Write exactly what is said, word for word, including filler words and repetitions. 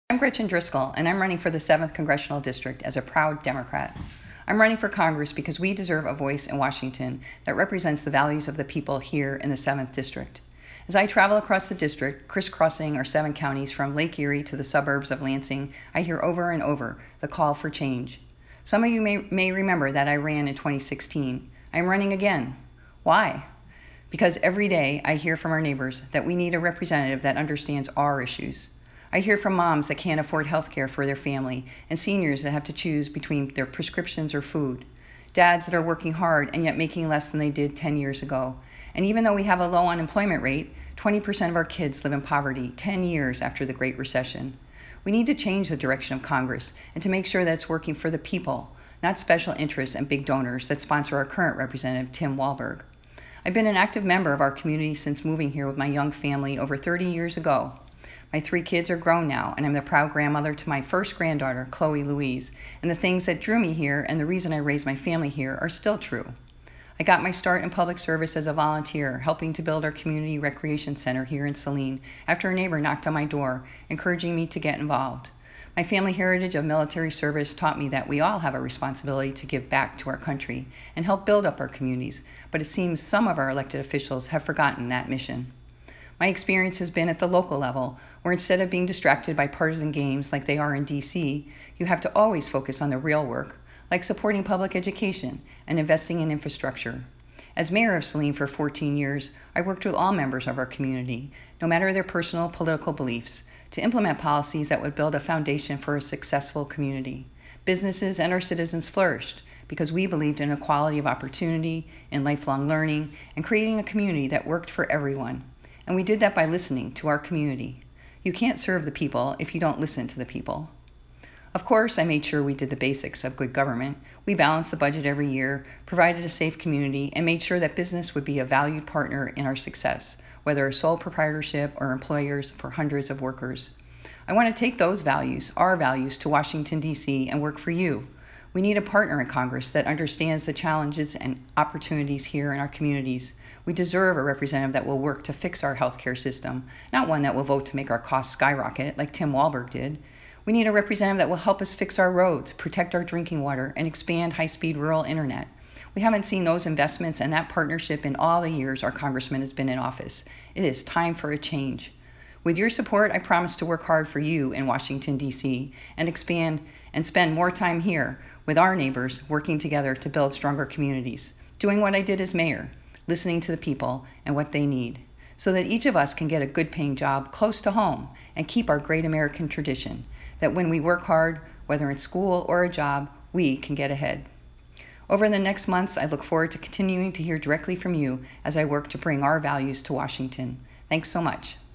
I'm Gretchen Driscoll, and I'm running for the seventh Congressional District as a proud Democrat. I'm running for Congress because we deserve a voice in Washington that represents the values of the people here in the seventh District. As I travel across the district, crisscrossing our seven counties from Lake Erie to the suburbs of Lansing, I hear over and over the call for change. Some of you may, may remember that I ran in twenty sixteen. I'm running again. Why? Because every day I hear from our neighbors that we need a representative that understands our issues. I hear from moms that can't afford health care for their family and seniors that have to choose between their prescriptions or food. Dads that are working hard and yet making less than they did ten years ago. And even though we have a low unemployment rate, twenty percent of our kids live in poverty ten years after the Great Recession. We need to change the direction of Congress and to make sure that it's working for the people, not special interests and big donors that sponsor our current representative, Tim Walberg. I've been an active member of our community since moving here with my young family over thirty years ago. My three kids are grown now, and I'm the proud grandmother to my first granddaughter, Chloe Louise, and the things that drew me here and the reason I raised my family here are still true. I got my start in public service as a volunteer, helping to build our community recreation center here in Saline after a neighbor knocked on my door, encouraging me to get involved. My family heritage of military service taught me that we all have a responsibility to give back to our country and help build up our communities, but it seems some of our elected officials have forgotten that mission. My experience has been at the local level, where instead of being distracted by partisan games like they are in D C, you have to always focus on the real work, like supporting public education and investing in infrastructure. As mayor of Saline for fourteen years, I worked with all members of our community, no matter their personal political beliefs, to implement policies that would build a foundation for a successful community. Businesses and our citizens flourished because we believed in equality of opportunity, in lifelong learning, and creating a community that worked for everyone. And we did that by listening to our community. You can't serve the people if you don't listen to the people. Of course, I made sure we did the basics of good government. We balanced the budget every year, provided a safe community, and made sure that business would be a valued partner in our success, whether a sole proprietorship or employers for hundreds of workers. I want to take those values, our values, to Washington, D C and work for you. We need a partner in Congress that understands the challenges and opportunities here in our communities. We deserve a representative that will work to fix our healthcare system, not one that will vote to make our costs skyrocket like Tim Walberg did. We need a representative that will help us fix our roads, protect our drinking water, and expand high-speed rural internet. We haven't seen those investments and that partnership in all the years our congressman has been in office. It is time for a change. With your support, I promise to work hard for you in Washington, D C, and expand and spend more time here with our neighbors, working together to build stronger communities, doing what I did as mayor, listening to the people and what they need, so that each of us can get a good paying job close to home and keep our great American tradition, that when we work hard, whether in school or a job, we can get ahead. Over the next months, I look forward to continuing to hear directly from you as I work to bring our values to Washington. Thanks so much.